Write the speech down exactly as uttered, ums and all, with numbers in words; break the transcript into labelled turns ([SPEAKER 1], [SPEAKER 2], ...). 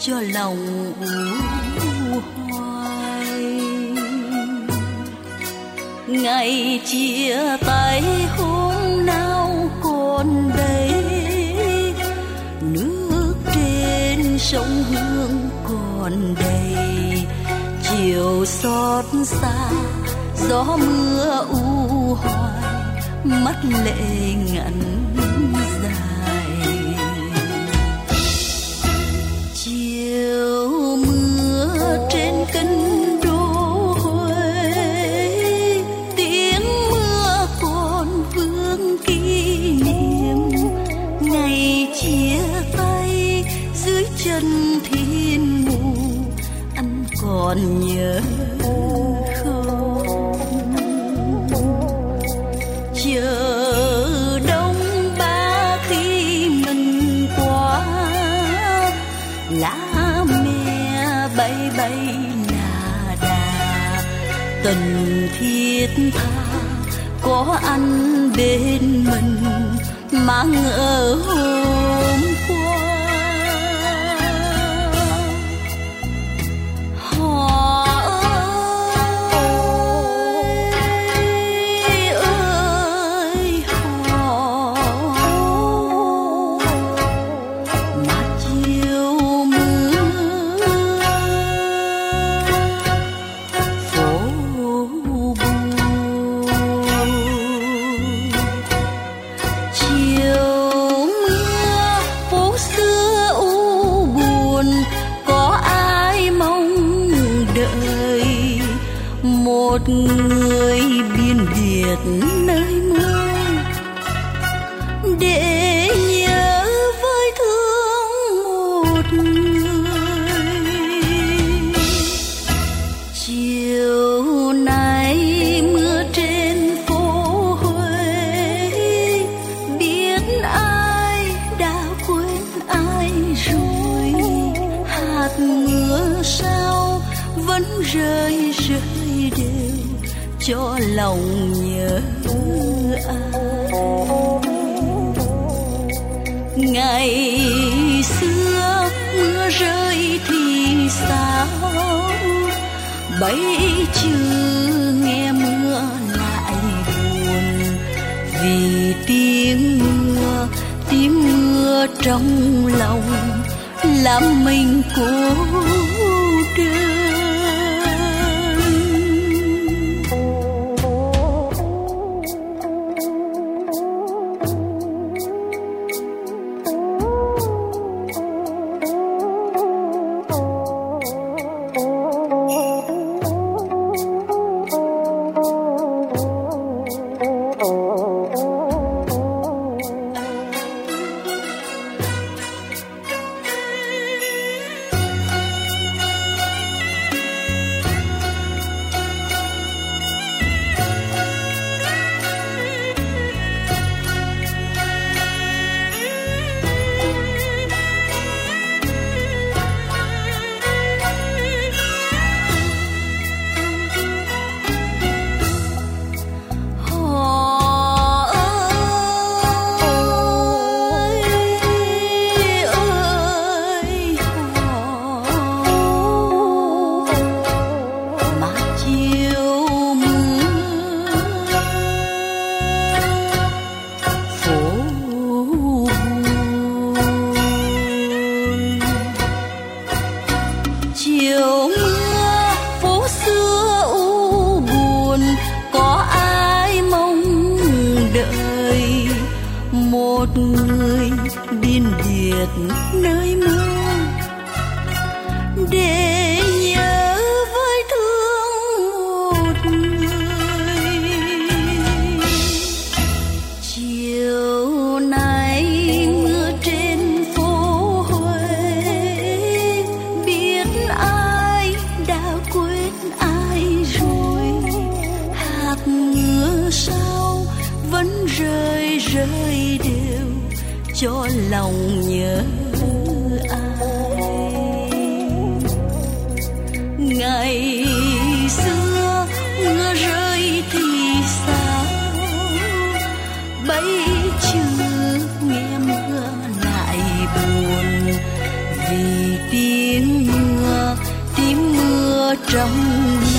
[SPEAKER 1] cho lòng u hoài. Ngày chia tay hôm nào còn đây, nước trên sông Hương còn đầy, chiều xót xa gió mưa u hoài, mắt lệ ngẩn dài. Chiều mưa trên kinh đô Huế, tiếng mưa còn vương kỷ niệm ngày chia tay dưới chân thiên mù. Anh còn nhớ không? Chờ đông ba khi mình qua, lá me bay bay nà đà, tình thiết tha có anh bên mình mà ngỡ hôm qua. Một người biên biệt nơi mưa để nhớ với thương một người. Chiều nay mưa trên phố Huế, biết ai đã quên ai rồi. Hạt mưa sao vẫn rơi rơi đều cho lòng nhớ ai. Ngày xưa mưa rơi thì sao, bấy chữ nghe mưa lại buồn. Vì tiếng mưa, tiếng mưa trong lòng làm mình cô đơn. Một người biên biệt nơi mưa để nhớ với thương một người. Chiều nay mưa trên phố Huế, biết ai đã quên ai rồi. Hạt mưa sao vẫn rơi rơi đều cho lòng nhớ ai. Ngày xưa mưa rơi thì sao, bấy chữ nghe mưa lại buồn. Vì tiếng trong